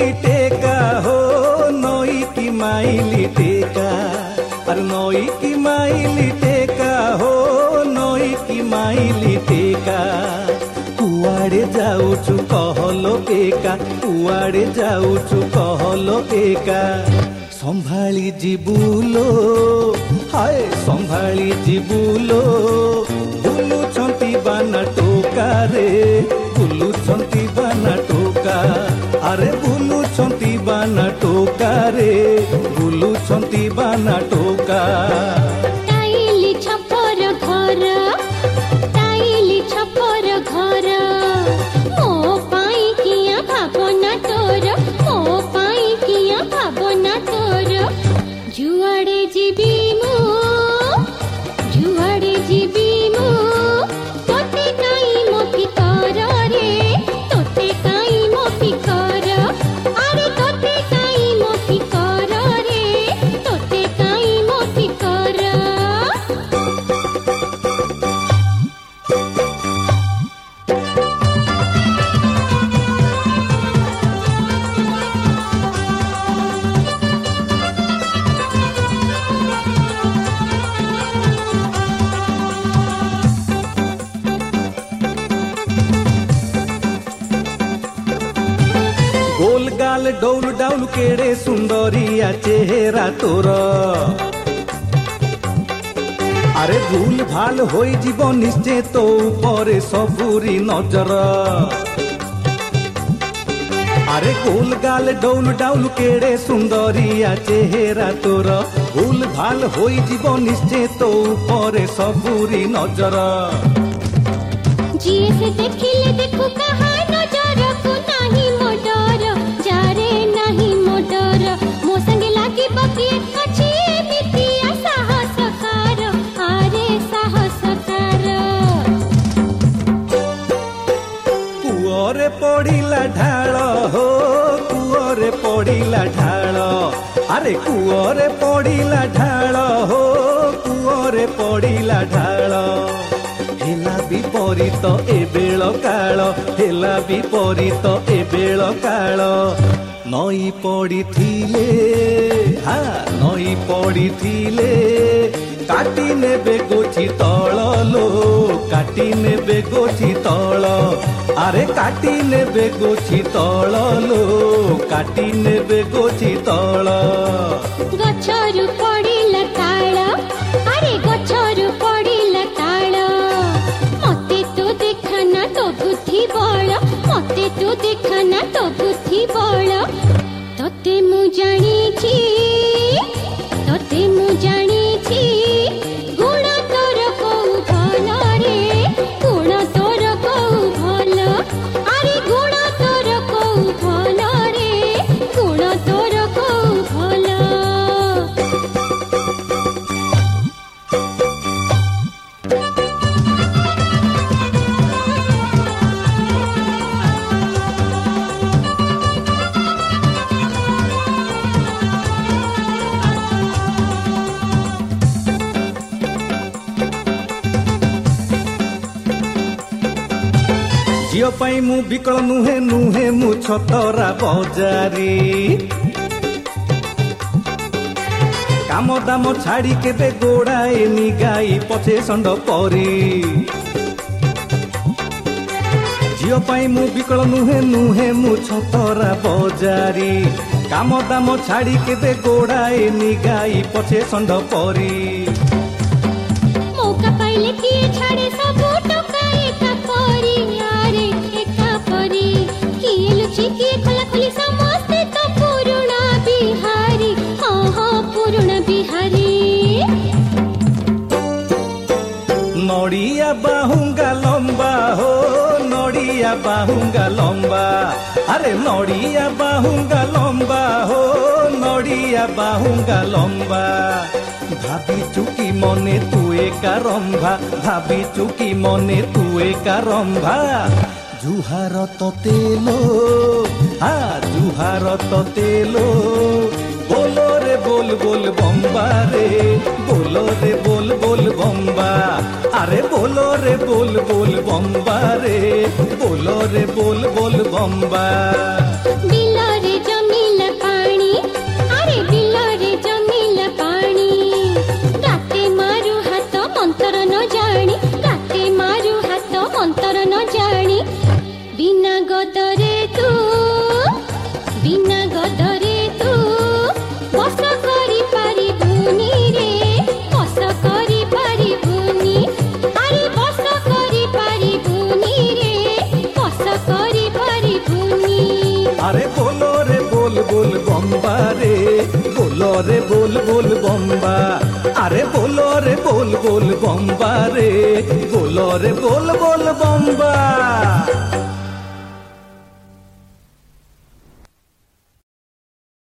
Miley टेका हो नई की माइली टेका, अरे नई की माइली टेका हो नई की माइली टेका। कुआड़े जाऊचु कहलो एका, कुआड़े जाऊचु कहलो एका। संभाली जीबुलो हाय संभाली जीबुलो, बुलुछंती बाना टोका रे बुलुछंती बाना टोका, अरे बुलुछंती बाना टोका रे बुलुछंती बाना टोका। टाइली छपर घर टाइली छपर घर, मो पाई किया भावना तोर, मो पाई किया भावना तोर। जुआड़े जीबी मु जुआड़े जीबी मु, तोते काई मो फिकर रे तोते काई मो फिकर, अरे तोते काई मो फिकर रे तोते काई मो फिकर। गोल गाल डौल डाउल केड़े सुंदरिया चेहरा तोर, अरे भूल भाल होई जीव निश्चय तो ऊपर सबुरी नजर। अरे गोल गाल डौल डाउल केड़े सुंदरिया चेहरा तोर, भूल भाल होई जीव निश्चय तो ऊपर सबुरी नजर। जिए से देखिले देखू कहा नजर को नाही मोडर, जारे नाही मोडर, मो संगे लागी बकिए अछि मितिया साहसकार, अरे साहसकार। कुओरे पड़िला ढाल हो कुओरे पड़िला ढाल, अरे कुओरे पड़िला ढाल हो कुओरे पड़िला ढाल। हेला विपरीत ए बेଳ काଳ, हेला विपरीत ए बेଳ काଳ। नई पड़िथिले हा नई पड़िथिले, काटी नेबे गोछि तळ लो काटी नेबे गोछि तळ, अरे काटी नेबे गोछि तळ लो काटी नेबे गोछि तळ। गछरु पड़िला ताळ, अरे गछरु पड़िला ताळ, मते तो देखना तो बुद्धि बळ, मते तो देखना तो बुद्धि बळ। तोते मु जानिछि तोते मु जानिछि, गुण तोर कोउ भल रे गुण तोर कोउ भल, अरे गुण तोर कोउ भल रे गुण तोर कोउ भल। झियो पाई मु बिकल नुहे नुहे मु छतरा बजारी, काम दाम छाड़ी केबे गोड़ाए निगाई पछे षंड परी। झियो पाई मु बिकल नुहे नुहे मु छतरा बजारी, काम दाम छाड़ी केबे गोड़ाए निगाई पछे षंड परी। मौका पाइले किए छाड़े सब टोका एका परी, अरे एका परी। किए लुचि किए खोला खोली समस्ते तो पुरुणा बिहारी, हाँ हाँ पुरुणा बिहारी। नड़िया बाहुंगा लंबा हो नड़िया बाहुंगा लंबा, अरे नड़िया बाहुंगा लंबा हो नड़िया बाहुंगा लंबा। भाभी चुकी मने तू एका रंभा, भाभी चुकी मने तू एका रंभा। जुहार तेलो हा जुहार तेलो, बोलो रे बोल बोल बम्बा रे बोलो रे बोल बोल बम्बा, अरे बोलो रे बोल बोल बम्बा रे बोलो रे बोल बोल बम्बा। बिलो रे ଗଦରେ ତୁ ବସ କରିପାରିବୁନି ରେ, ବସ କରିପାରିବୁନି। ଆରେ ବସ କରିପାରିବୁନି ରେ, ବସ କରିପାରିବୁନି। আরে বলো রে বল বল বম্বা রে, বলো রে বল বল বম্বা। আরে বলো রে বল বল বম্বা রে, বলো রে বল বল বম্বা।